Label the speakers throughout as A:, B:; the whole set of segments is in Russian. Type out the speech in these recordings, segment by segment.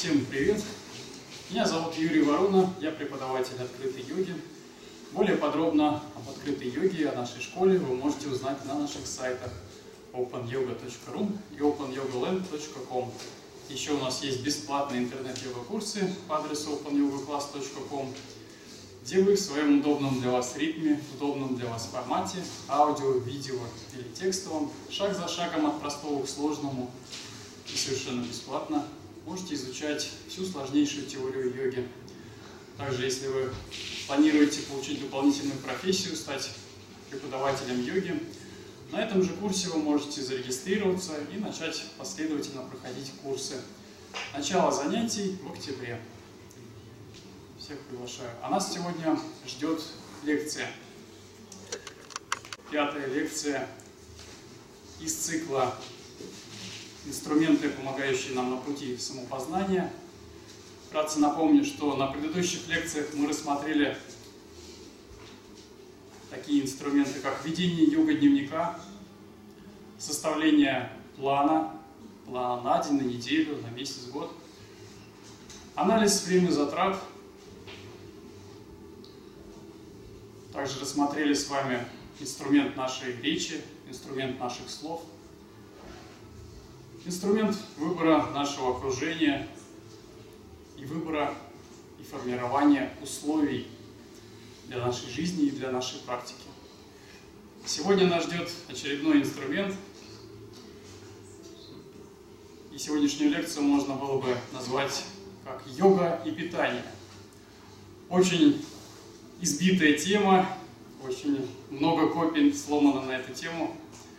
A: Всем привет! Меня зовут Юрий Ворона, я преподаватель открытой йоги. Более подробно об открытой йоге и о нашей школе вы можете узнать на наших сайтах openyoga.ru и openyogaland.com. Еще у нас есть бесплатные интернет-йога-курсы по адресу openyogaclass.com, где вы в своем удобном для вас ритме, удобном для вас формате, аудио, видео или текстовом, шаг за шагом от простого к сложному и совершенно бесплатно можете изучать всю сложнейшую теорию йоги. Также, если вы планируете получить дополнительную профессию, стать преподавателем йоги, на этом же курсе вы можете зарегистрироваться и начать последовательно проходить курсы. Начало занятий в октябре. Всех приглашаю. А нас сегодня ждет лекция. 5-я лекция из цикла «Инструменты, помогающие нам на пути самопознания». Вкратце напомню, что на предыдущих лекциях мы рассмотрели такие инструменты, как ведение йога-дневника, составление плана на день, на неделю, на месяц, год, анализ времени затрат. Также рассмотрели с вами инструмент нашей речи, инструмент наших слов, инструмент выбора нашего окружения и выбора и формирования условий для нашей жизни и для нашей практики. Сегодня нас ждет очередной инструмент, и сегодняшнюю лекцию можно было бы назвать как «Йога и питание». Очень избитая тема, очень много копий сломано на эту тему.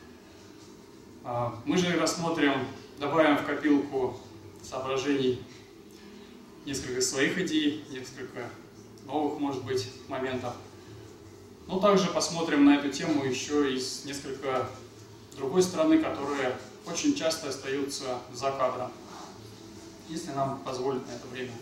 A: Мы же рассмотрим, добавим в копилку соображений несколько своих идей, несколько новых, может быть, моментов. Но также посмотрим на эту тему еще и с несколько другой стороны, которые очень часто остаются за кадром, если нам позволит на это время.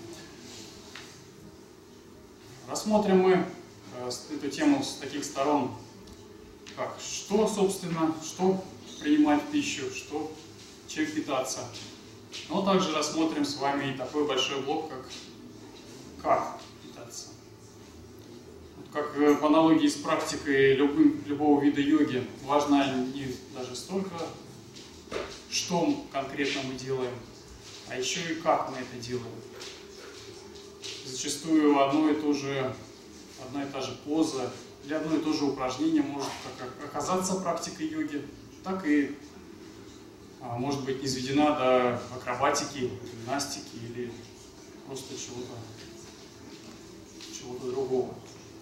A: Рассмотрим мы эту тему с таких сторон, как что, собственно, что принимать пищу, чем питаться. Но также рассмотрим с вами и такой большой блок, как питаться. Как по аналогии с практикой любого вида йоги, важно не даже столько, что конкретно мы делаем, а еще и как мы это делаем. Зачастую одна и та же поза или одно и то же упражнение может как оказаться практикой йоги, так и может быть низведена до акробатики, гимнастики или просто чего-то другого.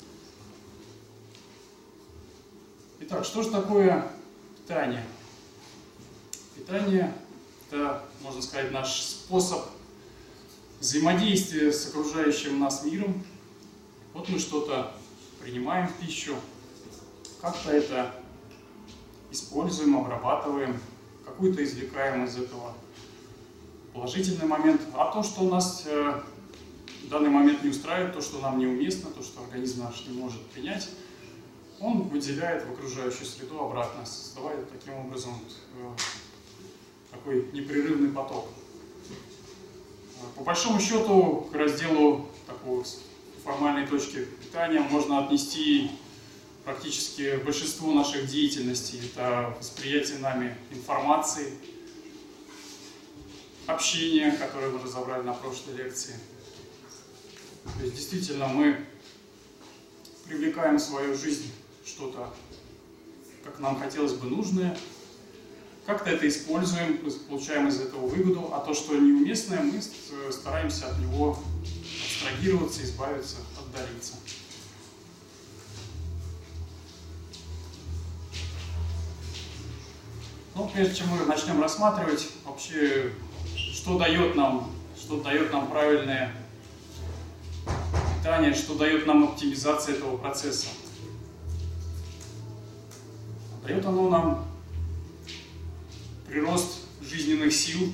A: Итак, что же такое питание? Питание – это, можно сказать, наш способ взаимодействия с окружающим нас миром. Вот мы что-то принимаем в пищу, как-то это используем, обрабатываем, какую-то извлекаем из этого положительный момент. А то, что у нас в данный момент не устраивает, то, что нам неуместно, то, что организм наш не может принять, он выделяет в окружающую среду обратно, создавая таким образом такой непрерывный поток. По большому счету, к разделу такого формальной точки питания можно отнести практически большинство наших деятельностей. Это восприятие нами информации, общение, которое мы разобрали на прошлой лекции. То есть действительно мы привлекаем в свою жизнь что-то, как нам хотелось бы, нужное, как-то это используем, получаем из этого выгоду, а то, что неуместное, мы стараемся от него абстрагироваться, избавиться, отдалиться. Но прежде чем мы начнем рассматривать вообще, что дает нам правильное питание, что дает нам оптимизация этого процесса. Дает оно нам прирост жизненных сил,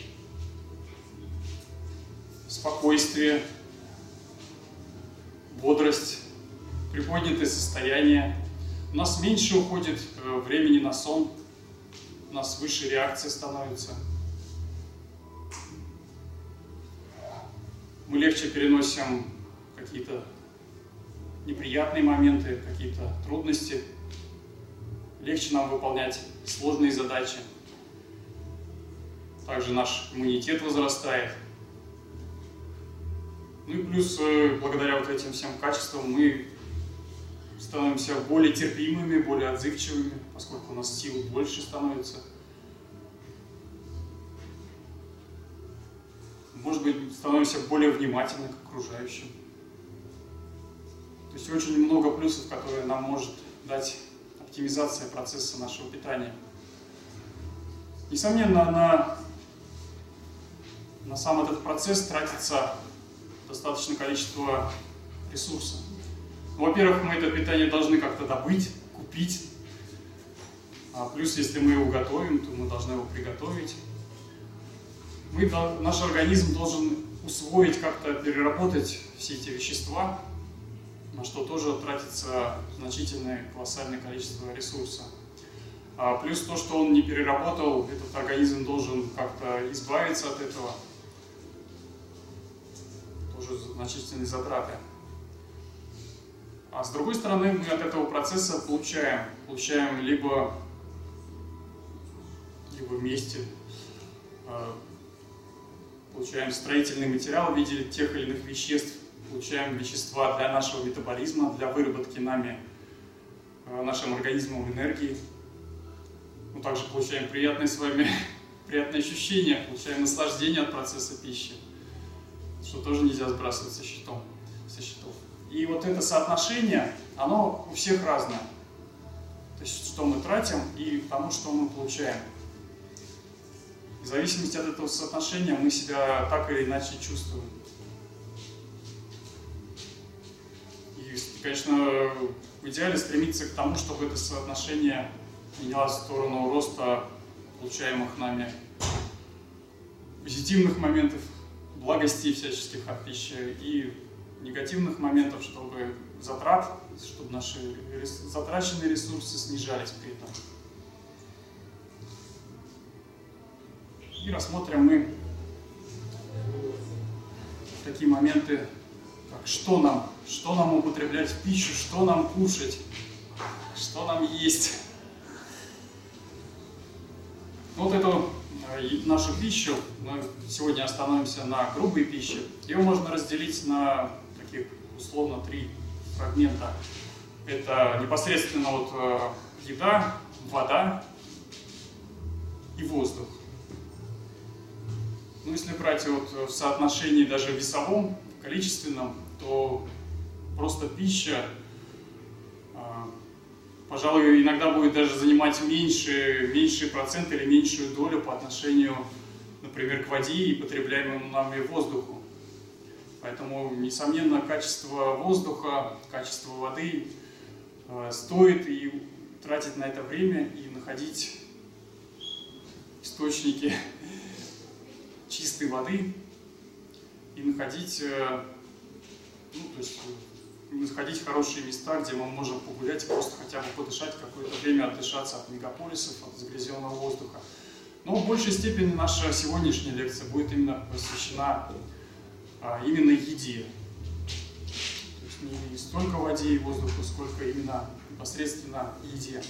A: спокойствие, бодрость, приподнятое состояние. У нас меньше уходит времени на сон, у нас выше реакция становится. мы легче переносим какие-то неприятные моменты, какие-то трудности. Легче нам выполнять сложные задачи. Также наш иммунитет возрастает. Ну и плюс, благодаря вот этим всем качествам, мы становимся более терпимыми, более отзывчивыми, поскольку у нас сил больше становится. Может быть, становимся более внимательны к окружающим. То есть очень много плюсов, которые нам может дать оптимизация процесса нашего питания. Несомненно, на сам этот процесс тратится достаточное количество ресурсов. Во-первых, мы это питание должны как-то добыть, купить. Плюс, если мы его готовим, то мы должны его приготовить. Наш организм должен усвоить, как-то переработать все эти вещества, на что тоже тратится значительное, колоссальное количество ресурса. Плюс то, что он не переработал, этот организм должен как-то избавиться от этого. Тоже значительные затраты. А с другой стороны, мы от этого процесса получаем либо вместе, получаем строительный материал в виде тех или иных веществ, получаем вещества для нашего метаболизма, для выработки нашим организмом энергии. Мы также получаем приятные ощущения, получаем наслаждение от процесса пищи, что тоже нельзя сбрасывать со счетов. И вот это соотношение, оно у всех разное. То есть, что мы тратим и тому, что мы получаем. В зависимости от этого соотношения мы себя так или иначе чувствуем. И, конечно, в идеале стремиться к тому, чтобы это соотношение менялось в сторону роста получаемых нами позитивных моментов, благостей всяческих от пищи и негативных моментов, чтобы наши затраченные ресурсы снижались при этом. И рассмотрим мы такие моменты, как что нам употреблять в пищу, что нам кушать, что нам есть. Вот эту нашу пищу, мы сегодня остановимся на грубой пище. Ее можно разделить на таких условно 3 фрагмента. Это непосредственно еда, вода и воздух. Ну, если брать в соотношении даже весовом, количественном, то просто пища, пожалуй, иногда будет даже занимать меньший процент или меньшую долю по отношению, например, к воде и потребляемому нами воздуху. Поэтому, несомненно, качество воздуха, качество воды стоит и тратить на это время и находить источники чистой воды и находить хорошие места, где мы можем погулять, просто хотя бы подышать, какое-то время отдышаться от мегаполисов, от загрязненного воздуха. Но в большей степени наша сегодняшняя лекция будет именно посвящена именно еде. То есть не столько воде и воздуху, сколько именно непосредственно еде.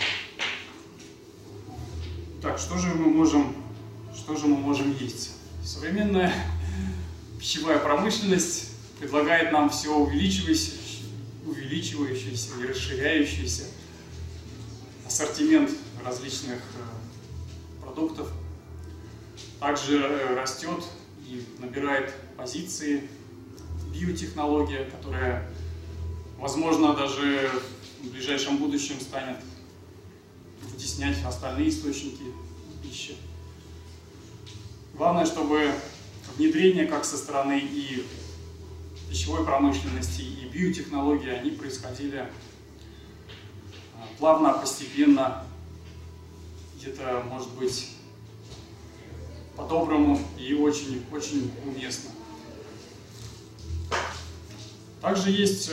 A: Так, что же мы можем есть? Современная пищевая промышленность предлагает нам все увеличивающийся и расширяющийся ассортимент различных продуктов. Также растет и набирает позиции биотехнология, которая, возможно, даже в ближайшем будущем станет вытеснять остальные источники пищи. Главное, чтобы внедрение как со стороны и пищевой промышленности, и биотехнологии, они происходили плавно, постепенно, где-то, может быть, по-доброму и очень-очень уместно. Также есть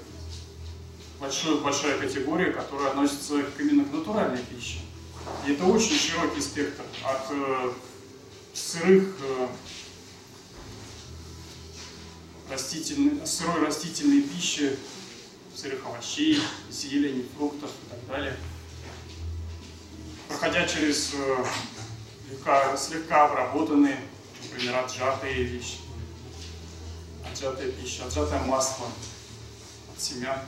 A: большая категория, которая относится именно к натуральной пище. И это очень широкий спектр от сырых сырой растительной пищи, сырых овощей, зелени, фруктов и так далее. Проходя через слегка обработанные, например, отжатые вещи, отжатая пища, отжатое масло от семян.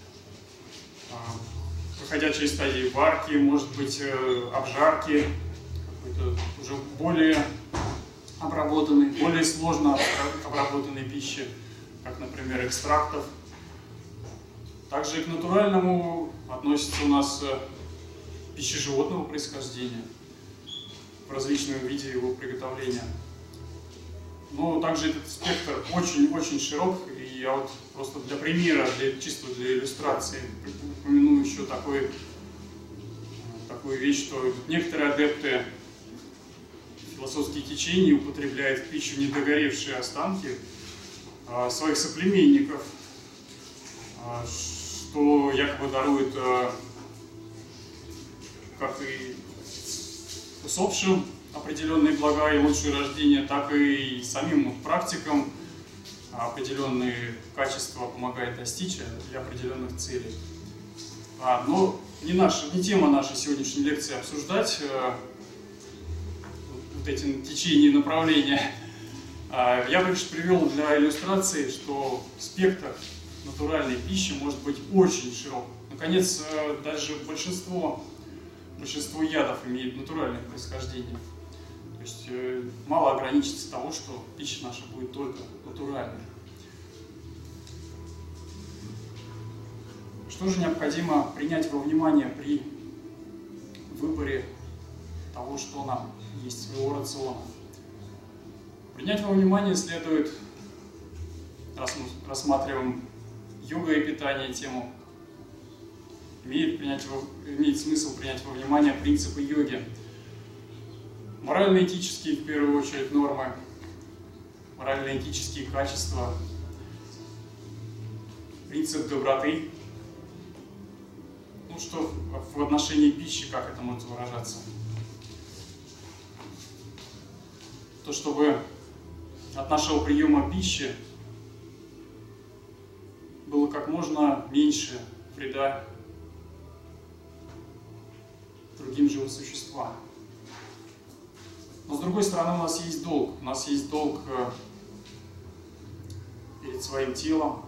A: Проходя через стадии варки, может быть, обжарки, какой-то уже более обработанной, более сложно обработанной пищи, как, например, экстрактов. Также к натуральному относится у нас пища животного происхождения в различном виде его приготовления. Но также этот спектр очень-очень широк, и я вот просто для примера, чисто для иллюстрации, упомяну еще такую вещь, что некоторые адепты философские течения употребляют в пищу недогоревшие останки своих соплеменников, что якобы дарует как и усопшим определенные блага и лучшее рождение, так и самим практикам определенные качества помогает достичь для определенных целей. Но не тема нашей сегодняшней лекции обсуждать вот эти течения и направления. Я лишь привел для иллюстрации, что спектр натуральной пищи может быть очень широк. Наконец, даже большинство ядов имеет натуральное происхождение. То есть мало ограничится того, что пища наша будет только натуральной. Что же необходимо принять во внимание при выборе того, что нам есть своего рациона? Принять во внимание следует, раз мы рассматриваем йога и питание тему, имеет смысл принять во внимание принципы йоги. Морально-этические, в первую очередь, нормы, морально-этические качества, принцип доброты. Ну что в отношении пищи, как это может выражаться? То, чтобы от нашего приема пищи было как можно меньше вреда другим живым существам. Но с другой стороны, у нас есть долг. У нас есть долг перед своим телом.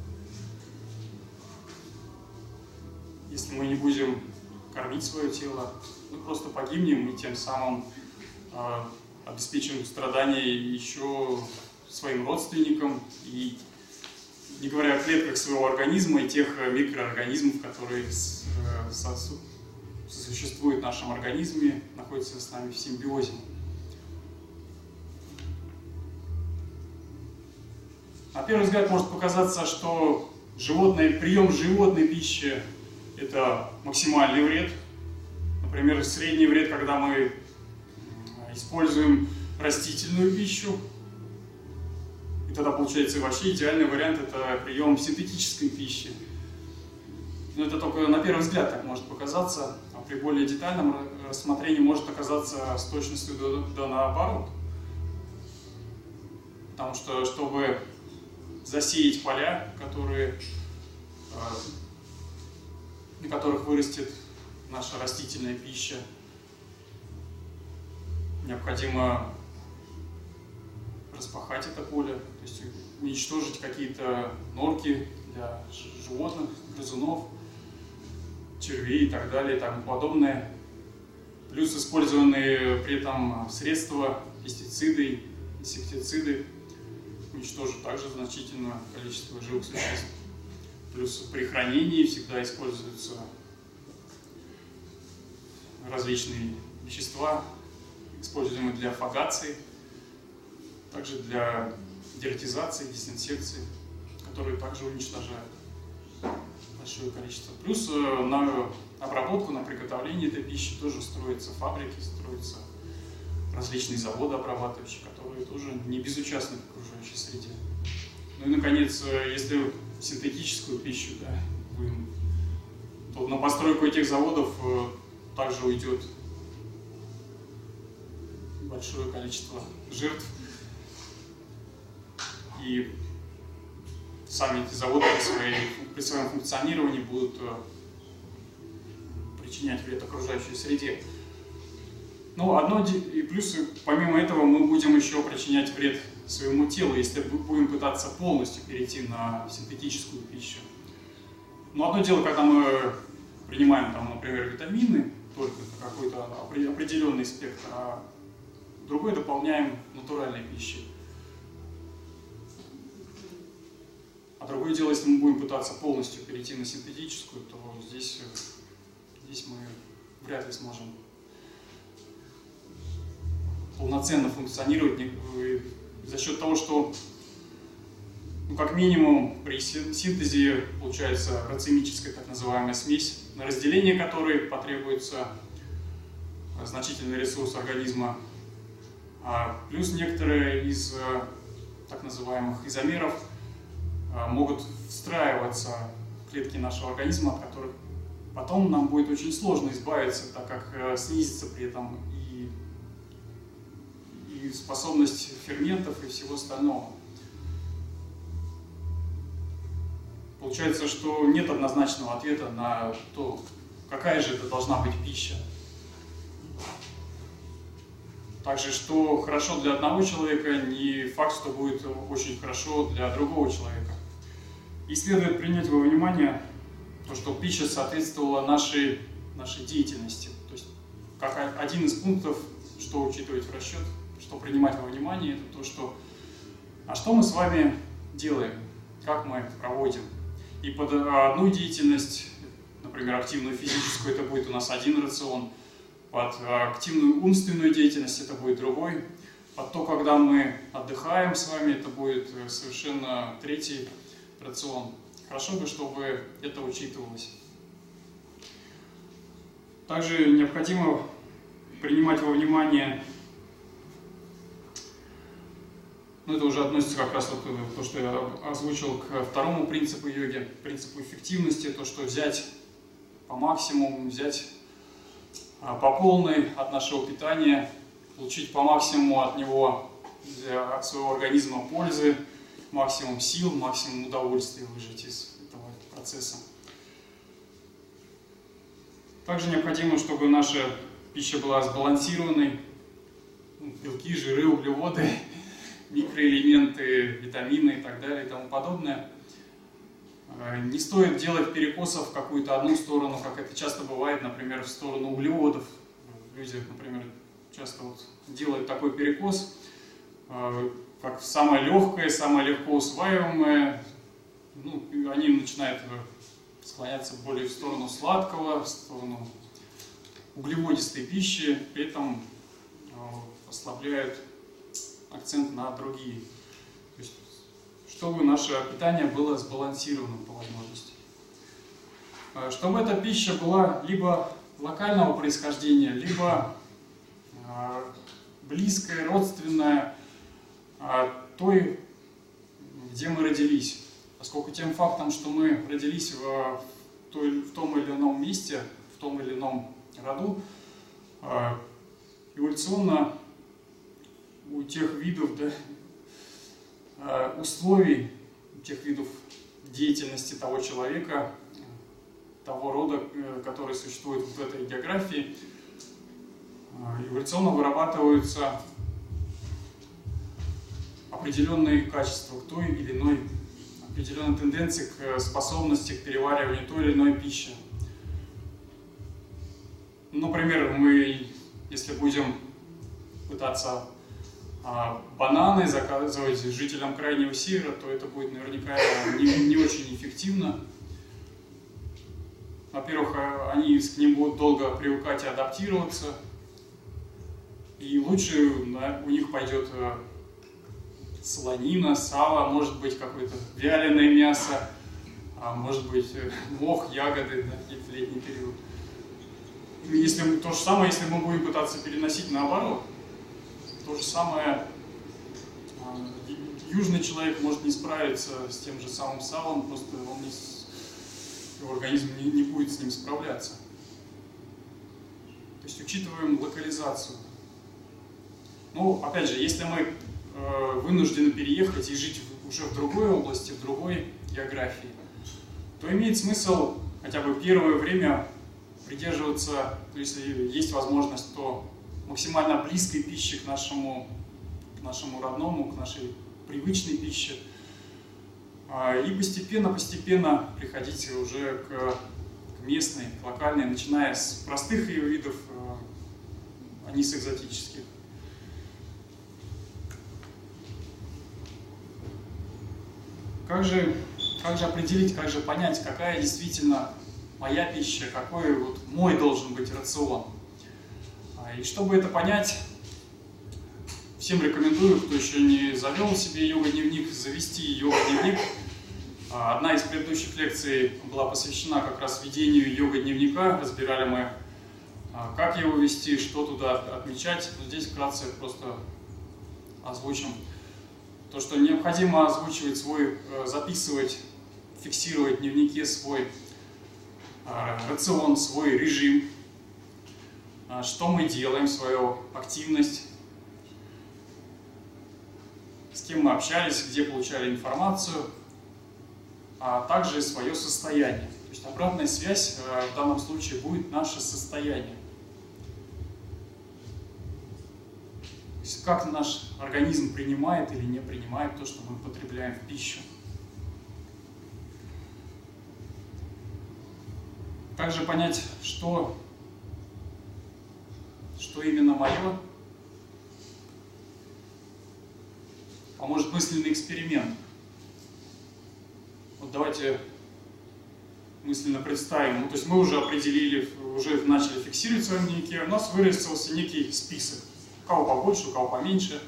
A: Если мы не будем кормить свое тело, мы просто погибнем и тем самым обеспечим страдания еще своим родственникам, и не говоря о клетках своего организма и тех микроорганизмов, которые существуют в нашем организме, находятся с нами в симбиозе. На первый взгляд может показаться, что прием животной пищи – это максимальный вред. Например, средний вред, когда мы используем растительную пищу. И тогда получается вообще идеальный вариант – это прием синтетической пищи. Но это только на первый взгляд так может показаться, а при более детальном рассмотрении может оказаться с точностью до наоборот. Потому что, чтобы засеять поля, на которых вырастет наша растительная пища, необходимо распахать это поле, то есть уничтожить какие-то норки для животных, грызунов, червей и так далее и тому подобное. Плюс использованные при этом средства, пестициды, инсектициды уничтожат также значительное количество живых существ. Плюс при хранении всегда используются различные вещества, используемые для фагации, также для дератизации, дезинсекции, которые также уничтожают большое количество. Плюс на обработку, на приготовление этой пищи тоже строятся фабрики, строятся различные заводы обрабатывающие, которые тоже не безучастны к окружающей среде. Ну и, наконец, если синтетическую пищу будем, то на постройку этих заводов также уйдет большое количество жертв. И сами эти заводы при своем функционировании будут причинять вред окружающей среде. Ну, и плюс, помимо этого, мы будем еще причинять вред своему телу, если будем пытаться полностью перейти на синтетическую пищу. Но одно дело, когда мы принимаем, там, например, витамины, только какой-то определенный спектр, а другой дополняем натуральной пищей. А другое дело, если мы будем пытаться полностью перейти на синтетическую, то здесь мы вряд ли сможем полноценно функционировать за счет того, что, ну, как минимум, при синтезе получается рацемическая так называемая смесь, на разделение которой потребуется значительный ресурс организма, плюс некоторые из так называемых изомеров могут встраиваться в клетки нашего организма, от которых потом нам будет очень сложно избавиться, так как снизится при этом и способность ферментов и всего остального. Получается, что нет однозначного ответа на то, какая же это должна быть пища. Также, что хорошо для одного человека, не факт, что будет очень хорошо для другого человека. И следует принять во внимание то, что пища соответствовала нашей деятельности. То есть, как один из пунктов, что учитывать в расчет, что принимать во внимание, это то, что что мы с вами делаем, как мы проводим. И под одну деятельность, например, активную физическую, это будет у нас один рацион, под активную умственную деятельность это будет другой, под то, когда мы отдыхаем с вами, это будет совершенно третий рацион. Хорошо бы, чтобы это учитывалось. Также необходимо принимать во внимание, ну, это уже относится как раз вот то, что я озвучил, к второму принципу йоги, принципу эффективности, то, что взять по максимуму, взять по полной от нашего питания, получить по максимуму от него, от своего организма пользы, максимум сил, максимум удовольствия выжать из этого процесса. Также необходимо, чтобы наша пища была сбалансированной, белки, жиры, углеводы, микроэлементы, витамины и так далее и тому подобное. Не стоит делать перекосов в какую-то одну сторону, как это часто бывает, например, в сторону углеводов. Люди, например, часто вот делают такой перекос, как самое легкое, самое легко усваиваемое. Ну, они начинают склоняться более в сторону сладкого, в сторону углеводистой пищи, при этом ослабляют акцент на другие. То есть, чтобы наше питание было сбалансированным по возможности. Чтобы эта пища была либо локального происхождения, либо близкая, родственная той, где мы родились. Поскольку тем фактом, что мы родились в том или ином месте, в том или ином роду, эволюционно у тех видов, условий, у тех видов деятельности того человека, того рода, который существует в этой географии, эволюционно вырабатываются определенные качества к той или иной, определенные тенденции к способности к перевариванию той или иной пищи. Например, мы, если будем пытаться бананы заказывать жителям Крайнего Севера, то это будет наверняка не очень эффективно. Во-первых, они к ним будут долго привыкать и адаптироваться. И лучше у них пойдет солонина, сало, может быть какое-то вяленое мясо, может быть мох, ягоды, в летний период. То же самое, если мы будем пытаться переносить наоборот. То же самое, южный человек может не справиться с тем же самым салом, просто его организм не будет с ним справляться. То есть учитываем локализацию. Ну, опять же, если мы вынуждены переехать и жить уже в другой области, в другой географии, то имеет смысл хотя бы первое время придерживаться, если есть возможность, то максимально близкой пищи к нашему родному, к нашей привычной пище. И постепенно приходить уже к местной, к локальной, начиная с простых ее видов, а не с экзотических. Как же определить, как же понять, какая действительно моя пища, какой вот мой должен быть рацион? И чтобы это понять, всем рекомендую, кто еще не завел себе йога-дневник, завести йога-дневник. Одна из предыдущих лекций была посвящена как раз ведению йога-дневника. Разбирали мы, как его вести, что туда отмечать. Здесь вкратце просто озвучим. То, что необходимо озвучивать записывать, фиксировать в дневнике свой рацион, свой режим, что мы делаем, свою активность, с кем мы общались, где получали информацию, а также свое состояние. То есть обратная связь в данном случае будет наше состояние. То есть как наш организм принимает или не принимает то, что мы потребляем в пищу. Также понять, что именно мое, поможет мысленный эксперимент. Вот давайте мысленно представим, то есть мы уже определили, уже начали фиксировать в своем дневнике, у нас вырисовался некий список, у кого побольше, у кого поменьше.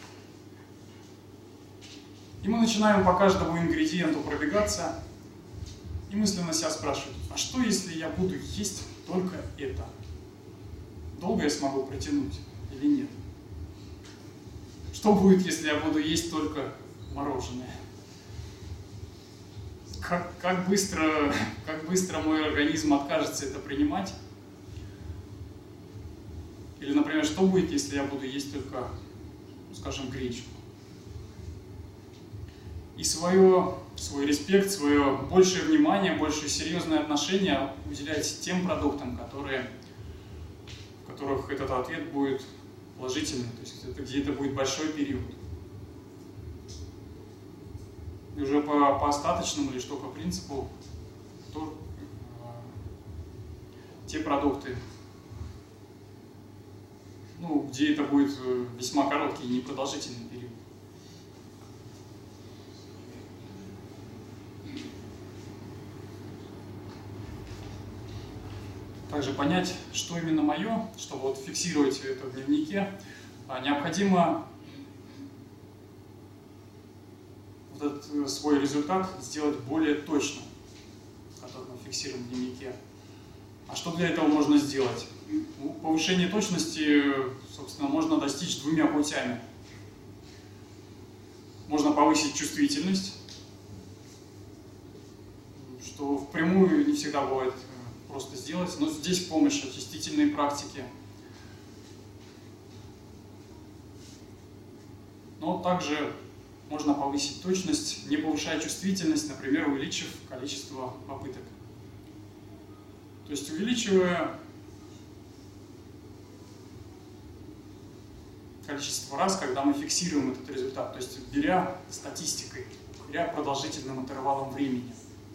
A: И мы начинаем по каждому ингредиенту пробегаться и мысленно себя спрашивать, а что если я буду есть только это? Долго я смогу протянуть или нет? Что будет, если я буду есть только мороженое? Как быстро мой организм откажется это принимать? Или, например, что будет, если я буду есть только, скажем, гречку? И свой респект, свое большее внимание, большее серьезное отношение уделять тем продуктам, в которых этот ответ будет положительный, то есть где это будет большой период. И уже по остаточному или что по принципу, те продукты, где это будет весьма короткий и непродолжительный период. Также понять, что именно мое, чтобы вот фиксировать это в дневнике, необходимо вот этот свой результат сделать более точным, который мы фиксируем в дневнике. А что для этого можно сделать? Повышение точности, собственно, можно достичь двумя путями. Можно повысить чувствительность, что впрямую не всегда бывает просто сделать, но здесь помощь очистительной практики. Но также можно повысить точность, не повышая чувствительность, например, увеличив количество попыток. То есть увеличивая количество раз, когда мы фиксируем этот результат, то есть беря статистикой, беря продолжительным интервалом времени.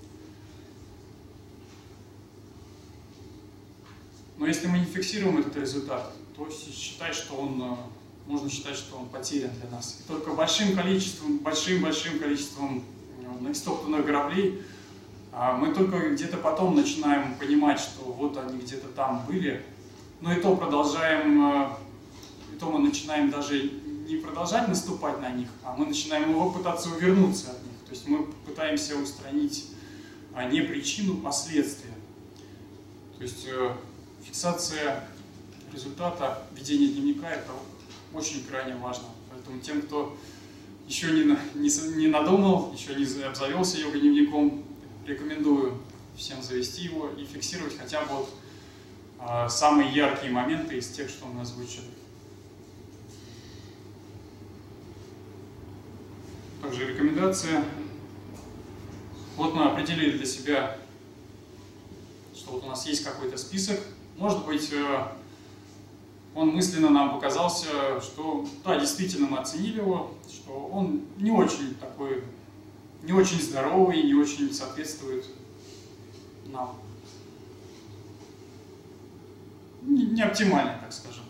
A: Но если мы не фиксируем этот результат, то можно считать, что он потерян для нас. И только большим количеством истоптанных граблей мы только где-то потом начинаем понимать, что вот они где-то там были, но и то мы начинаем даже не продолжать наступать на них, а мы начинаем пытаться увернуться от них. То есть мы пытаемся устранить не причину, последствия. То есть фиксация результата ведения дневника – это очень крайне важно. Поэтому тем, кто еще не надумал, еще не обзавелся йога-дневником, рекомендую всем завести его и фиксировать хотя бы самые яркие моменты из тех, что мы озвучили. Также рекомендация. Вот мы определили для себя, что вот у нас есть какой-то список. Может быть, он мысленно нам показался, что да, действительно мы оценили его, что он не очень такой, не очень здоровый, не очень соответствует нам. Не оптимальный, так скажем.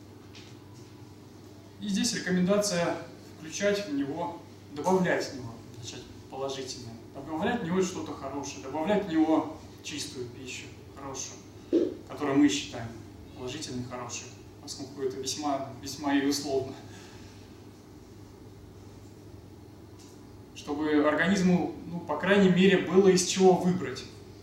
A: И здесь рекомендация включать в него, добавлять в него, начать положительное. Добавлять в него что-то хорошее, добавлять в него чистую пищу, хорошую, которую мы считаем положительной, хорошей, поскольку это весьма и условно. Чтобы организму, по крайней мере, было из чего выбрать.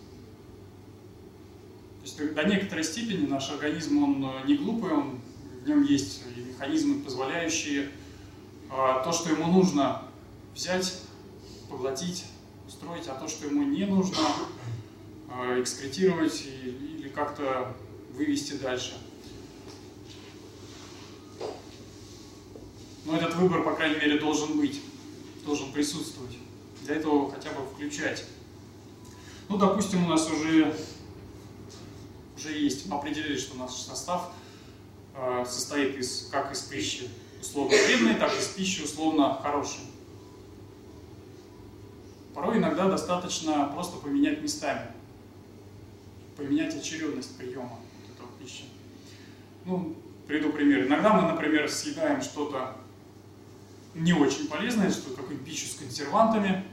A: То есть до некоторой степени наш организм, он не глупый, в нем есть механизмы, позволяющие то, что ему нужно взять, поглотить, устроить, а то, что ему не нужно, экскретировать или как-то вывести дальше. Но этот выбор, по крайней мере, должен быть, должен присутствовать. Для этого хотя бы включать. Ну, допустим, у нас уже есть, мы определили, что наш состав состоит как из пищи условно вредной, так и из пищи условно хорошей. Порой иногда достаточно просто поменять местами, поменять очередность приема этого пищи. Ну, приведу пример. Иногда мы, например, съедаем что-то не очень полезное, что какую-нибудь пищу с консервантами,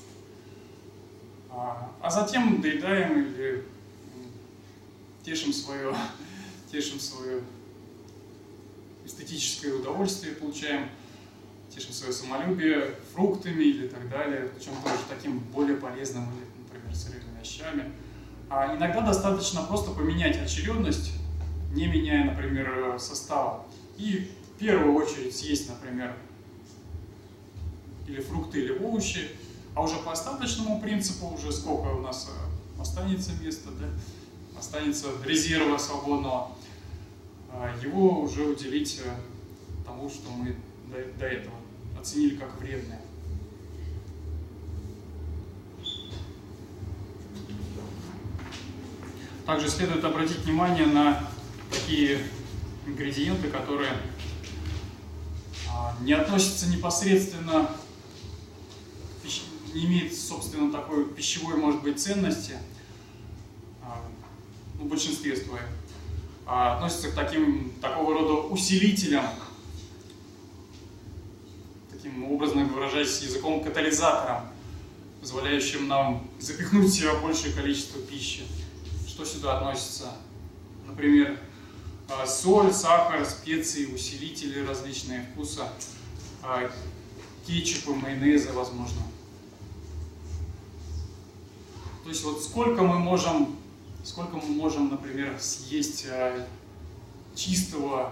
A: а затем доедаем или тешим свое эстетическое удовольствие, получаем, тешим свое самолюбие фруктами или так далее, причем тоже таким более полезным, или, например, сырыми овощами. А иногда достаточно просто поменять очередность, не меняя, например, состава. И в первую очередь съесть, например, или фрукты, или овощи, а уже по остаточному принципу, уже сколько у нас останется места, да, останется резерва свободного, его уже уделить тому, что мы до этого оценили как вредное. Также следует обратить внимание на такие ингредиенты, которые не относятся непосредственно, не имеют, собственно, такой пищевой, может быть, ценности, в большинстве своем, относятся к такого рода усилителям, таким образно выражаясь языком, катализатором, позволяющим нам запихнуть в себя большее количество пищи. Что сюда относится? Например, соль, сахар, специи, усилители различные вкуса, кетчупы, майонезы, возможно. То есть вот сколько мы можем, например, съесть чистого,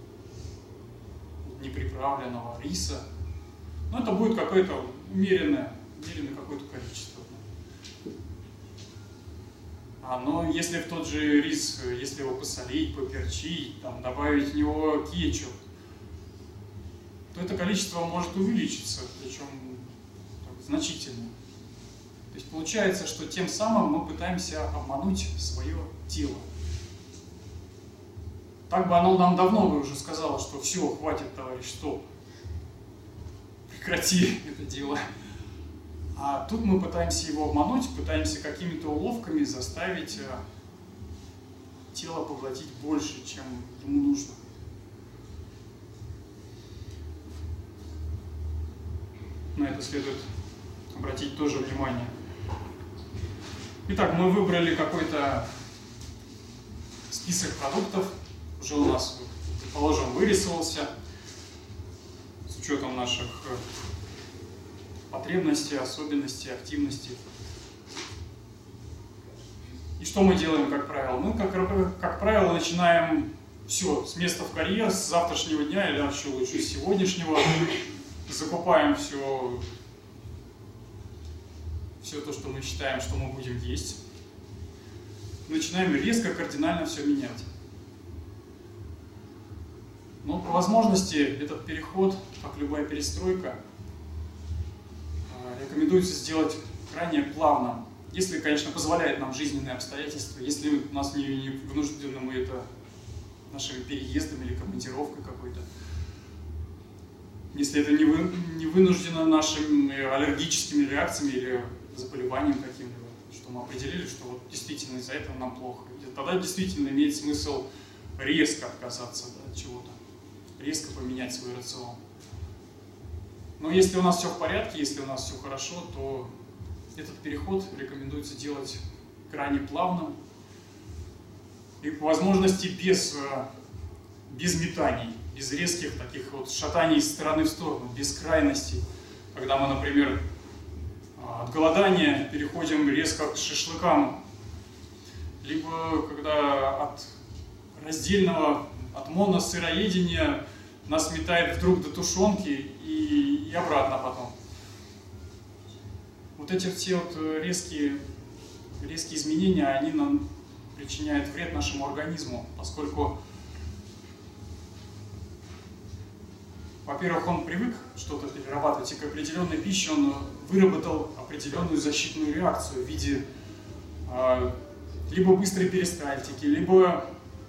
A: неприправленного риса, но это будет какое-то умеренное какое-то количество. Но если в тот же рис, если его посолить, поперчить, добавить в него кетчуп, то это количество может увеличиться, причем значительно. То есть получается, что тем самым мы пытаемся обмануть свое тело. Так бы оно нам давно бы уже сказало, что все, хватит, товарищ, стоп, прекрати это дело. А тут мы пытаемся его обмануть, пытаемся какими-то уловками заставить тело поглотить больше, чем ему нужно. На это следует обратить тоже внимание. Итак, мы выбрали какой-то список продуктов, уже у нас, предположим, вырисовался с учетом наших потребностей, особенностей, активностей. И что мы делаем, как правило? Мы, как правило, начинаем все с места в карьер, с завтрашнего дня или еще лучше с сегодняшнего. Закупаем все то, что мы считаем, что мы будем есть. Начинаем резко, кардинально все менять. Но по возможности этот переход, как любая перестройка, рекомендуется сделать крайне плавно, если, конечно, позволяет нам жизненные обстоятельства, если у нас не вынуждены мы это нашими переездами или командировкой какой-то, если это не вынуждено нашими аллергическими реакциями или заболеванием каким-либо, что мы определили, что вот действительно из-за этого нам плохо. И тогда действительно имеет смысл резко отказаться от чего-то, резко поменять свой рацион. Но если у нас все в порядке, если у нас все хорошо, то этот переход рекомендуется делать крайне плавным и по возможности без метаний, без резких таких вот шатаний из стороны в сторону, без крайностей. Когда мы, например, от голодания переходим резко к шашлыкам, либо когда от раздельного, от моносыроедения нас метает вдруг до тушенки и обратно потом. Вот эти все вот резкие изменения, они нам причиняют вред нашему организму, поскольку, во-первых, он привык что-то перерабатывать, и к определенной пище он выработал определенную защитную реакцию в виде либо быстрой перистальтики, либо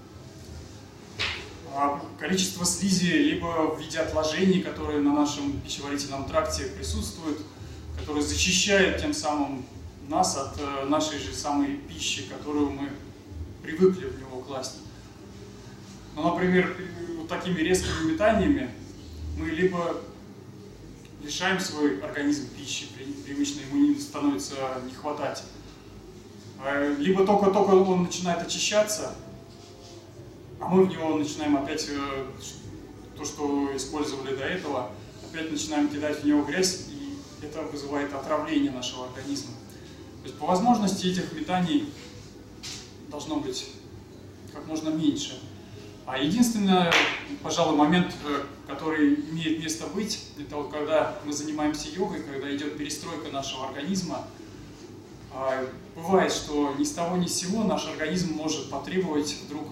A: количество слизи, либо в виде отложений, которые на нашем пищеварительном тракте присутствуют, которые защищают тем самым нас от нашей же самой пищи, которую мы привыкли в него класть. Но, например, вот такими резкими метаниями мы либо лишаем свой организм пищи, привычно ему не становится не хватать, либо только он начинает очищаться, а мы в него начинаем опять то, что использовали до этого, опять начинаем кидать в него грязь, и это вызывает отравление нашего организма. То есть по возможности этих метаний должно быть как можно меньше. А единственный, пожалуй, момент, который имеет место быть, это вот когда мы занимаемся йогой, когда идет перестройка нашего организма. Бывает, что ни с того ни с сего наш организм может потребовать вдруг,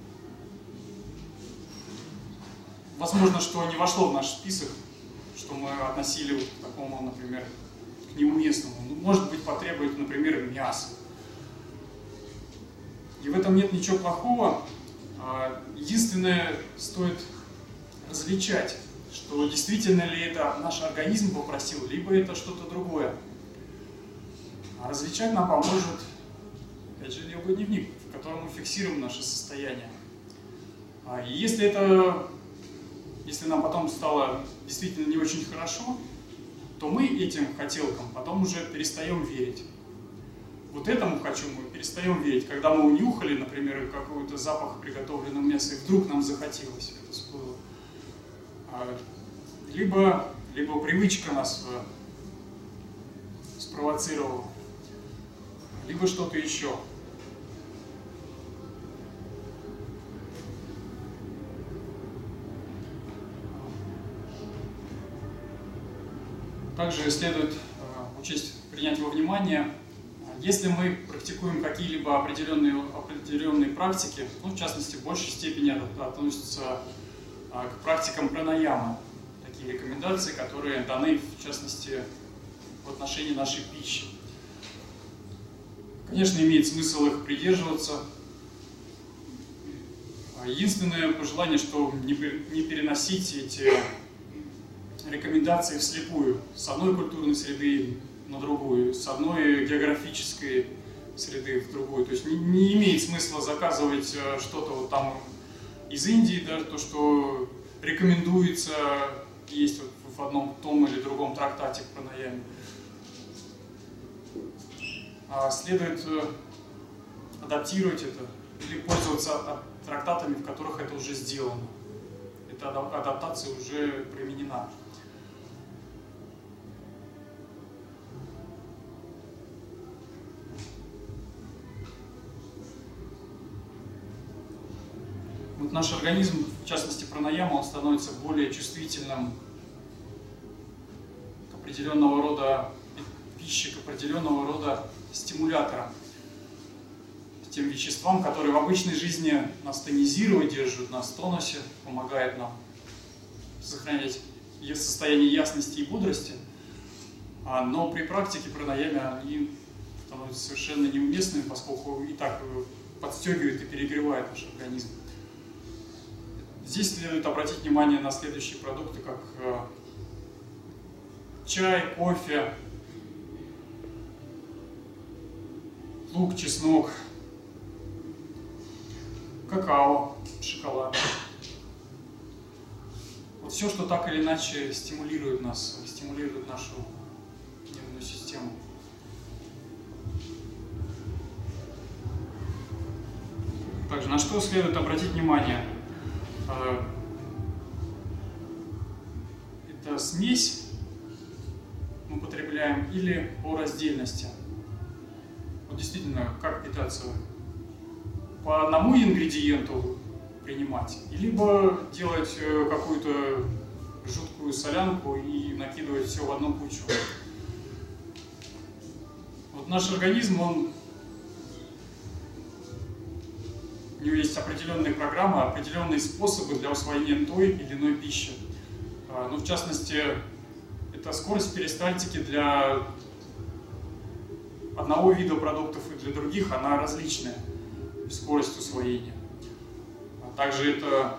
A: возможно, что не вошло в наш список, что мы относили вот к такому, например, к неуместному. Может быть, потребует, например, мясо. И в этом нет ничего плохого. Единственное, стоит различать, что действительно ли это наш организм попросил, либо это что-то другое. А различать нам поможет, опять же, йога-дневник, в котором мы фиксируем наше состояние. И если нам потом стало действительно не очень хорошо, то мы этим хотелкам потом уже перестаем верить. Вот этому хочу мы перестаем верить, когда мы унюхали, например, какой-то запах приготовленного мяса, и вдруг нам захотелось, это всплыло. Либо привычка нас спровоцировала, либо что-то еще. Также следует принять во внимание, если мы практикуем какие-либо определенные практики, в частности, в большей степени относятся к практикам пранаямы, такие рекомендации, которые даны, в частности, в отношении нашей пищи. Конечно, имеет смысл их придерживаться. Единственное пожелание, что не переносить эти рекомендации вслепую с одной культурной среды на другую, с одной географической среды в другую. То есть не имеет смысла заказывать что-то вот там из Индии, даже то, что рекомендуется есть вот в одном том или другом трактате в пранаяме. Следует адаптировать это или пользоваться трактатами, в которых это уже сделано. Эта адаптация уже применена. Вот наш организм, в частности пранаяма, он становится более чувствительным к определенного рода пище, к определенного рода стимуляторам, к тем веществам, которые в обычной жизни нас тонизируют, держат нас в тонусе, помогают нам сохранять состояние ясности и бодрости. Но при практике пранаяме они становятся совершенно неуместными, поскольку и так подстегивает и перегревает наш организм. Здесь следует обратить внимание на следующие продукты, как чай, кофе, лук, чеснок, какао, шоколад. Вот все, что так или иначе стимулирует нас, стимулирует нашу нервную систему. Также на что следует обратить внимание? Это смесь мы употребляем или по раздельности. Вот действительно, как питаться? По одному ингредиенту принимать, либо делать какую-то жуткую солянку и накидывать все в одну кучу. Вот наш организм, у него есть определенные программы, определенные способы для усвоения той или иной пищи. Ну, в частности, это скорость перистальтики для одного вида продуктов и для других, она различная, скорость усвоения. Также это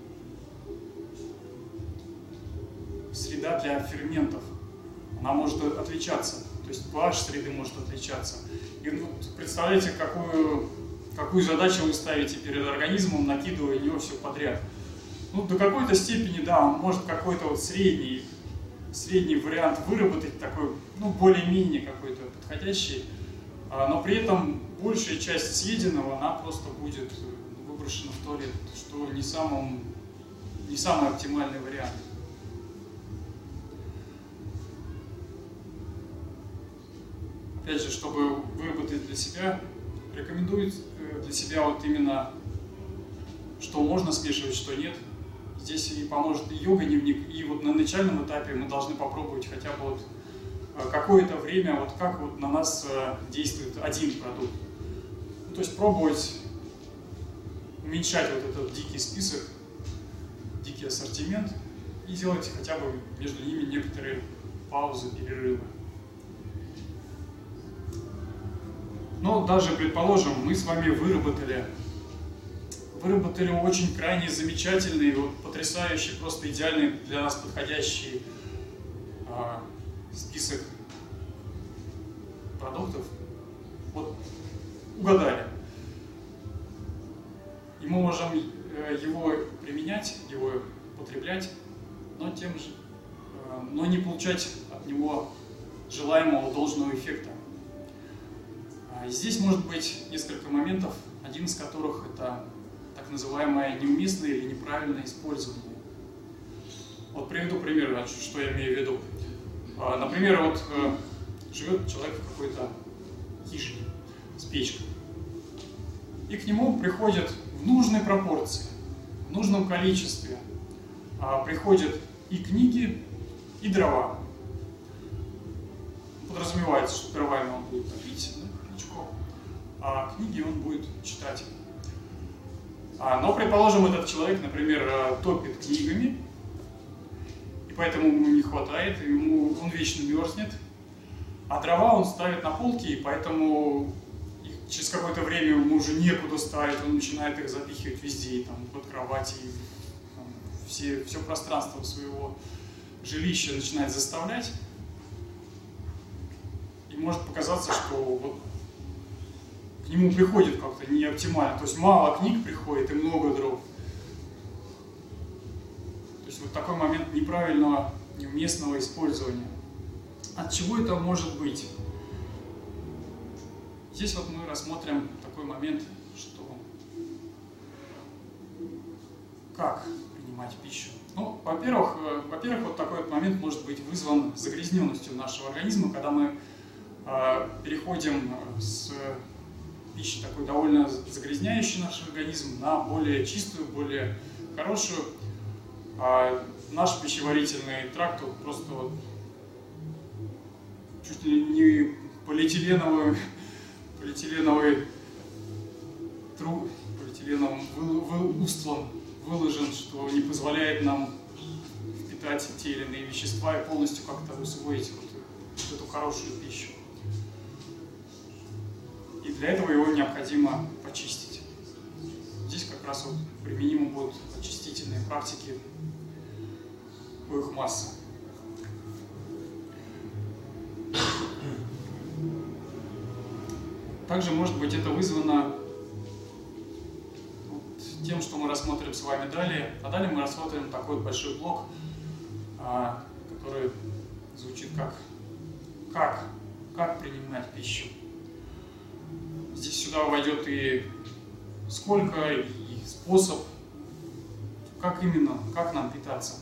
A: среда для ферментов, она может отличаться, то есть pH среды может отличаться. И вот представляете, какую задачу вы ставите перед организмом, накидывая в него все подряд. Ну, до какой-то степени, да, он может какой-то вот средний вариант выработать, такой, ну, более-менее какой-то подходящий, но при этом большая часть съеденного, она просто будет выброшена в туалет, что не самый оптимальный вариант. Опять же, чтобы выработать для себя, рекомендую для себя вот именно, что можно смешивать, что нет. Здесь и поможет и йога-дневник, и вот на начальном этапе мы должны попробовать хотя бы вот какое-то время, вот как вот на нас действует один продукт. Ну, то есть пробовать уменьшать вот этот дикий список, дикий ассортимент и делать хотя бы между ними некоторые паузы, перерывы. Но даже, предположим, мы с вами выработали очень крайне замечательный, вот, потрясающий, просто идеальный для нас подходящий список продуктов. Вот, угадали. И мы можем его применять, его потреблять, но не получать от него желаемого должного эффекта. Здесь может быть несколько моментов, один из которых это так называемое неуместное или неправильное использование. Вот приведу пример, что я имею в виду. Например, вот живет человек в какой-то хижине с печкой, и к нему приходят в нужной пропорции, в нужном количестве, приходят и книги, и дрова. Подразумевается, что дровами он будет топить, печком, а книги он будет читать. Но, предположим, этот человек, например, топит книгами, и поэтому ему не хватает, он вечно мерзнет, а дрова он ставит на полки, и поэтому через какое-то время ему уже некуда ставить, он начинает их запихивать везде, там, под кровать, и там, все пространство своего жилища начинает заставлять. И может показаться, что вот к нему приходит как-то не оптимально, то есть мало книг приходит и много дров. То есть вот такой момент неправильного, неуместного использования. От чего это может быть? Здесь вот мы рассмотрим такой момент, что как принимать пищу. Ну, во-первых, вот такой вот момент может быть вызван загрязненностью нашего организма, когда мы переходим с пищи такой довольно загрязняющей наш организм на более чистую, более хорошую. Наш пищеварительный тракт вот просто вот чуть ли не полиэтиленовым устлан, выложен, что не позволяет нам впитать те или иные вещества и полностью как-то усвоить вот эту хорошую пищу. И для этого его необходимо почистить. Здесь как раз вот применимы будут очистительные практики, их масса. Также, может быть, это вызвано тем, что мы рассмотрим с вами далее. А далее мы рассмотрим такой вот большой блок, который звучит как принимать пищу. Здесь сюда войдет и сколько, и способ, как именно, как нам питаться.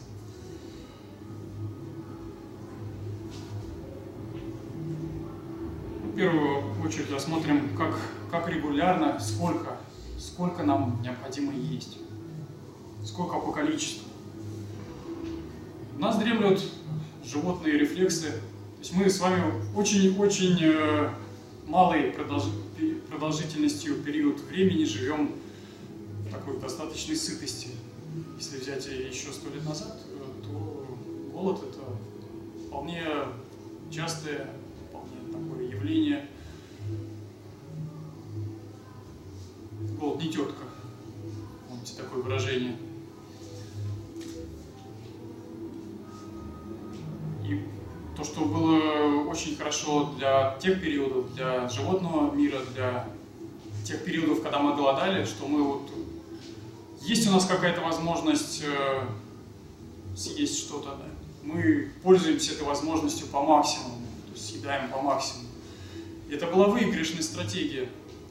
A: В первую очередь рассмотрим, как регулярно, сколько нам необходимо есть, сколько по количеству. У нас дремлют животные рефлексы, то есть мы с вами очень малой продолжительностью период времени живем в такой достаточной сытости. Если взять еще 100 лет назад, то голод — это вполне частое, вполне такое явление. Голод не тетка, помните такое выражение. И то, что было очень хорошо для тех периодов, для животного мира, для тех периодов, когда мы голодали, что мы вот... Есть у нас какая-то возможность съесть что-то, да? Мы пользуемся этой возможностью по максимуму, то есть съедаем по максимуму. И это была выигрышная стратегия.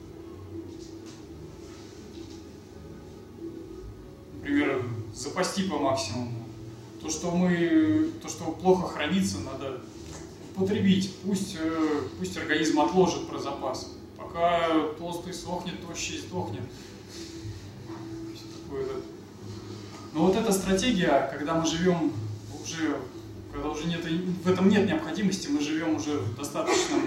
A: Например, запасти по максимуму. То, что плохо хранится, надо употребить. Пусть организм отложит про запас. Пока толстый сохнет, тощий сдохнет. Но вот эта стратегия, когда мы живем когда уже в этом нет необходимости, мы живем уже в достаточном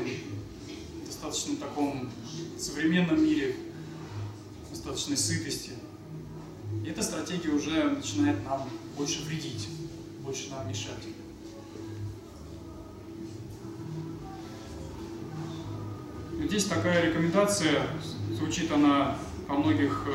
A: таком современном мире, достаточной сытости. И эта стратегия уже начинает нам больше вредить, больше нам мешать. И здесь такая рекомендация, звучит она во многих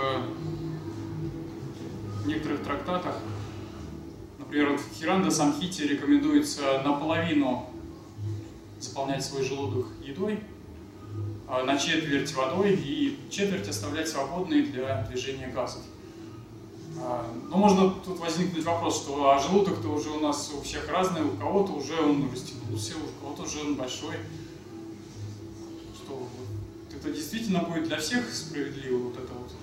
A: некоторых трактатах. Например, в Хиранда Самхите рекомендуется наполовину заполнять свой желудок едой, на четверть водой и четверть оставлять свободной для движения газов. Но можно тут возникнуть вопрос, что желудок-то уже у нас у всех разный, у кого-то уже он растянулся, у кого-то уже он большой. Что это действительно будет для всех справедливо, вот это вот.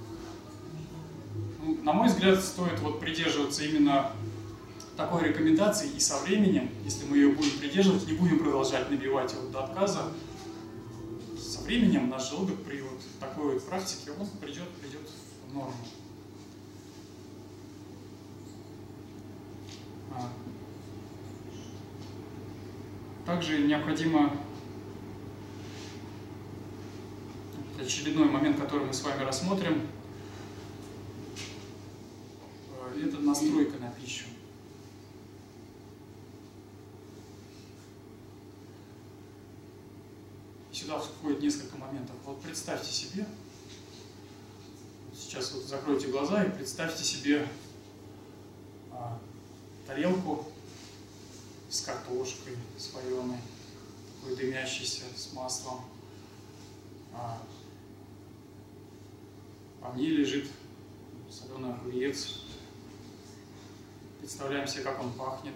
A: Ну, на мой взгляд, стоит придерживаться именно такой рекомендации, и со временем, если мы ее будем придерживать, не будем продолжать набивать его до отказа, со временем наш желудок при такой практике он придет в норму. Также необходимо очередной момент, который мы с вами рассмотрим, это настройка на пищу. Сюда входит несколько моментов. Вот представьте себе, сейчас закройте глаза и представьте себе тарелку с картошкой, с вареной, такой дымящейся, с маслом. По ней лежит соленый огурец. Представляем себе, как он пахнет.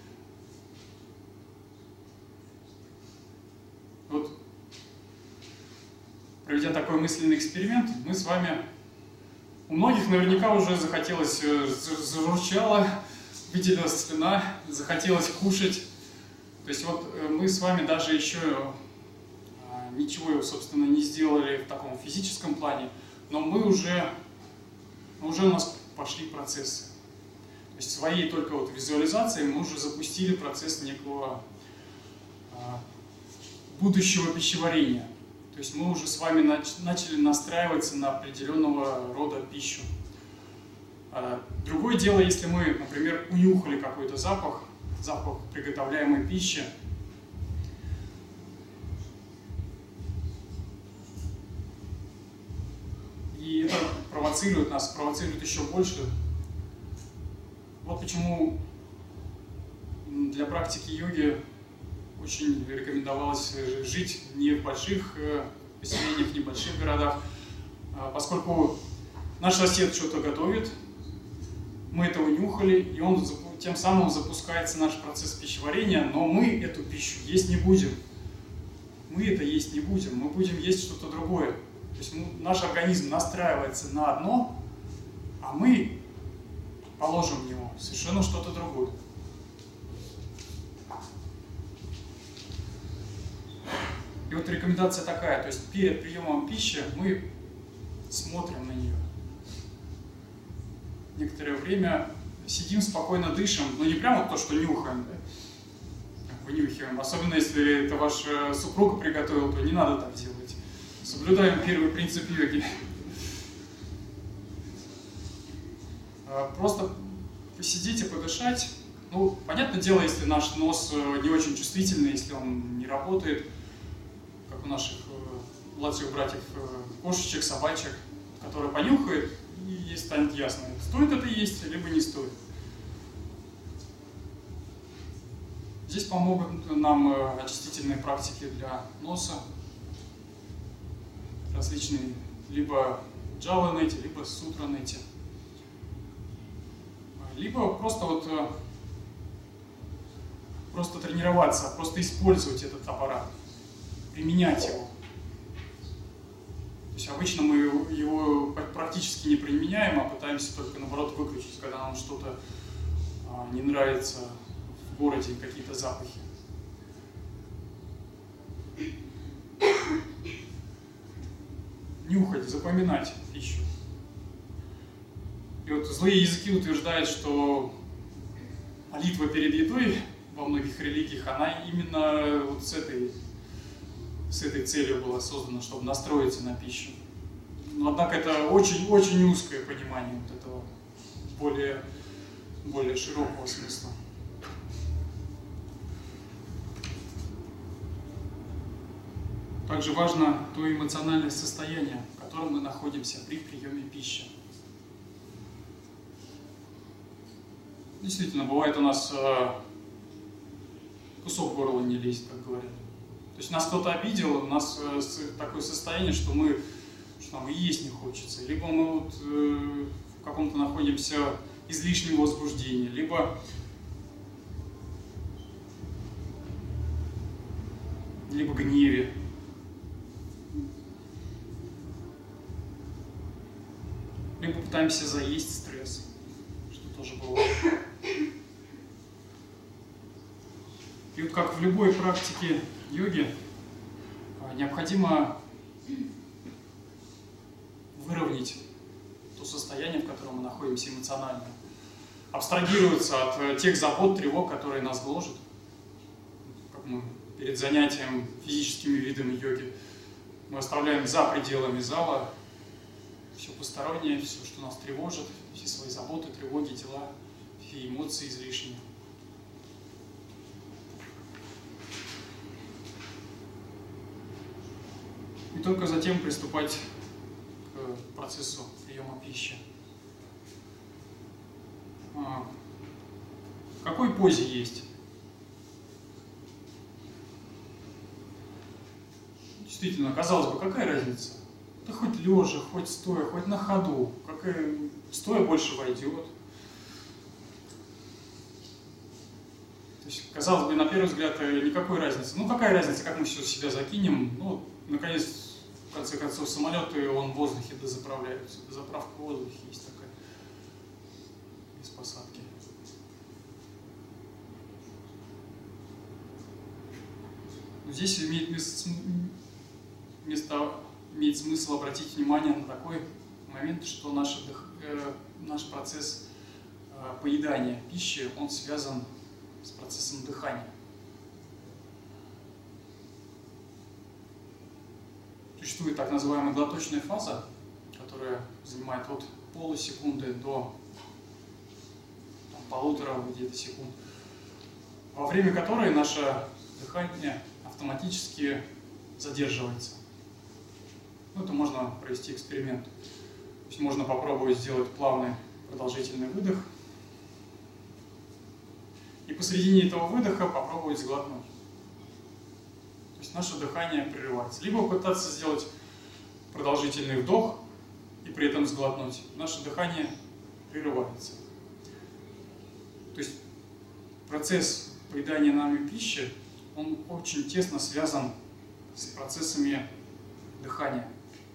A: Вот, проведя такой мысленный эксперимент, мы с вами, у многих наверняка уже захотелось, зажурчало, выделилась слюна, захотелось кушать. То есть мы с вами даже еще ничего, собственно, не сделали в таком физическом плане, но уже у нас пошли процессы. То есть своей только визуализацией мы уже запустили процесс некого будущего пищеварения. То есть мы уже с вами начали настраиваться на определенного рода пищу. Другое дело, если мы, например, унюхали какой-то запах приготовляемой пищи, И это провоцирует нас, провоцирует еще больше. Вот почему для практики йоги очень рекомендовалось жить не в больших поселениях, не в больших городах, поскольку наш сосед что-то готовит, мы это унюхали, и он тем самым запускается наш процесс пищеварения, но мы эту пищу есть не будем. Мы это есть не будем, мы будем есть что-то другое. То есть наш организм настраивается на одно, а мы положим в него совершенно что-то другое. И вот рекомендация такая, то есть перед приемом пищи мы смотрим на нее. Некоторое время сидим, спокойно дышим, но не прямо то, что нюхаем, да? Вынюхиваем. Особенно если это ваш супруг приготовил, то не надо так делать. Соблюдаем первый принцип йоги. Просто посидеть и подышать. Ну, понятное дело, если наш нос не очень чувствительный, если он не работает, как у наших младших братьев кошечек, собачек, которые понюхают, и станет ясно, стоит это есть, либо не стоит. Здесь помогут нам очистительные практики для носа, различные, либо джаванети, либо сутранети, либо просто тренироваться, просто использовать этот аппарат, применять его. То есть обычно мы его практически не применяем, а пытаемся только наоборот выключить, когда нам что-то не нравится в городе, какие-то запахи. Нюхать, запоминать пищу. И вот злые языки утверждают, что молитва перед едой во многих религиях, она именно вот с этой целью была создана, чтобы настроиться на пищу. Но однако это очень узкое понимание вот этого более широкого смысла. Также важно то эмоциональное состояние, в котором мы находимся при приеме пищи. Действительно, бывает у нас кусок горла не лезет, как говорят. То есть нас кто-то обидел, у нас такое состояние, что нам и есть не хочется. Либо мы вот в каком-то находимся излишнем возбуждении, либо гневе. Либо пытаемся заесть стресс, что тоже бывает. И вот как в любой практике йоги, необходимо выровнять то состояние, в котором мы находимся эмоционально. Абстрагироваться от тех забот, тревог, которые нас гложат. Как мы перед занятием физическими видами йоги мы оставляем за пределами зала все постороннее, все, что нас тревожит, все свои заботы, тревоги, дела, все эмоции излишние. И только затем приступать к процессу приема пищи. В какой позе есть? Действительно, казалось бы, какая разница? Да хоть лежа, хоть стоя, хоть на ходу. Стоя больше войдет. То есть, казалось бы, на первый взгляд, никакой разницы. Ну, какая разница, как мы все себя закинем? Ну, наконец, в конце концов, самолеты, он в воздухе дозаправляются. Дозаправка в воздухе есть такая, без посадки. Но здесь имеет смысл обратить внимание на такой момент, что наш процесс поедания пищи, он связан с процессом дыхания. Существует так называемая глоточная фаза, которая занимает от полусекунды до полутора где-то секунд, во время которой наше дыхание автоматически задерживается. Ну, это можно провести эксперимент. есть можно попробовать сделать плавный продолжительный выдох. И посредине этого выдоха попробовать сглотнуть. То есть наше дыхание прерывается. Либо пытаться сделать продолжительный вдох и при этом сглотнуть. Наше дыхание прерывается. То есть процесс поедания нами пищи, он очень тесно связан с процессами дыхания.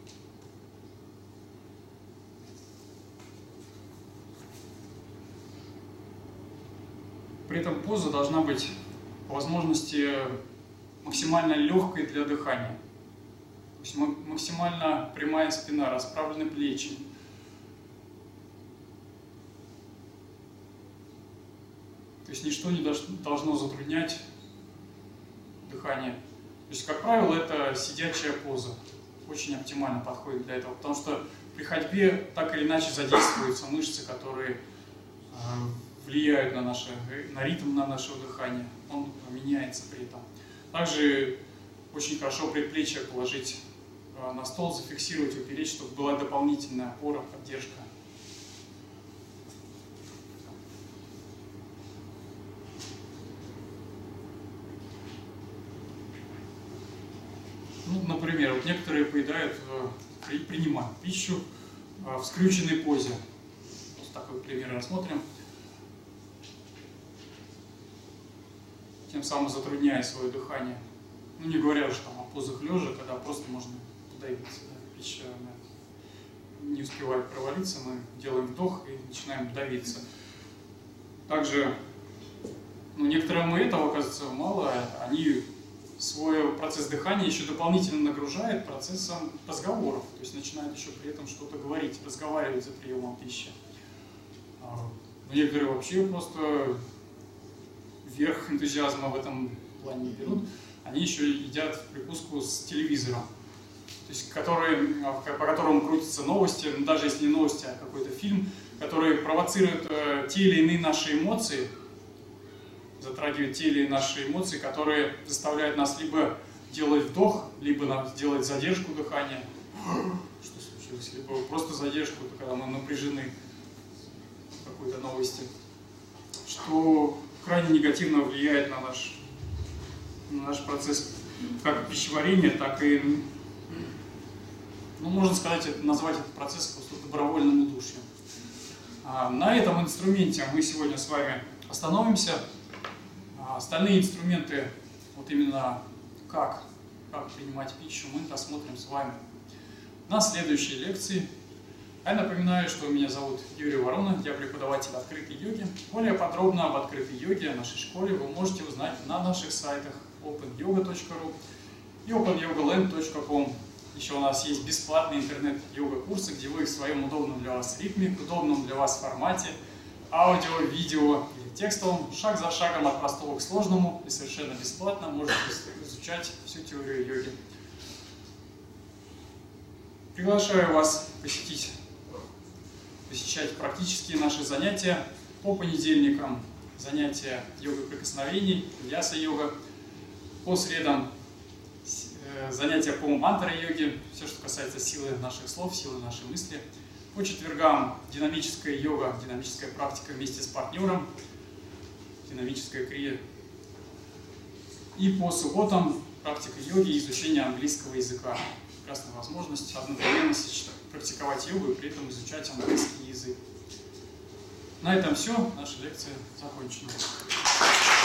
A: При этом поза должна быть по возможности максимально легкой для дыхания. То есть максимально прямая спина, расправлены плечи. То есть ничто не должно затруднять дыхание. То есть, как правило, это сидячая поза. Очень оптимально подходит для этого, потому что при ходьбе так или иначе задействуются мышцы, которые влияют на ритм нашего дыхания. Он меняется при этом. Также очень хорошо предплечье положить на стол, зафиксировать, упереть, чтобы была дополнительная опора, поддержка. Ну, например, вот некоторые поедают, принимают пищу в скрюченной позе. Вот такой пример рассмотрим. Тем самым затрудняя свое дыхание. Ну, не говоря уже там о позах лежа, когда просто можно подавиться. Да? Пища не успевает провалиться, мы делаем вдох и начинаем давиться. Также, некоторым и этого, оказывается, мало. Они свой процесс дыхания еще дополнительно нагружают процессом разговоров. То есть начинают еще при этом что-то говорить, разговаривать за приемом пищи. Некоторые вообще просто верх энтузиазма в этом плане берут. Они еще едят в прикуску с телевизором, то есть по которому крутятся новости, даже если не новости, а какой-то фильм, который провоцирует те или иные наши эмоции, затрагивает те или иные наши эмоции, которые заставляют нас либо делать вдох, либо делать задержку дыхания, что случилось, либо просто задержку, когда мы напряжены в какой-то новости, что крайне негативно влияет на наш процесс как пищеварения, так и, можно сказать, назвать этот процесс просто добровольным удушьем. На этом инструменте мы сегодня с вами остановимся. Остальные инструменты, вот именно как принимать пищу, мы посмотрим с вами на следующей лекции. Я напоминаю, что меня зовут Юрий Ворона, я преподаватель открытой йоги. Более подробно об открытой йоге, о нашей школе вы можете узнать на наших сайтах openyoga.ru и openyogaland.com. Еще у нас есть бесплатные интернет-йога-курсы, где вы в своем удобном для вас ритме, в удобном для вас формате, аудио, видео или текстовом, шаг за шагом от простого к сложному и совершенно бесплатно можете изучать всю теорию йоги. Приглашаю вас посещать практические наши занятия по понедельникам, занятия йогой прикосновений, вьяса-йога, по средам занятия по мантра-йоге, все, что касается силы наших слов, силы нашей мысли. По четвергам динамическая йога, динамическая практика вместе с партнером, динамическая крия. И по субботам практика йоги и изучение английского языка. Прекрасная возможность одновременно практиковать йогу и при этом изучать английский язык. На этом все. Наша лекция закончена.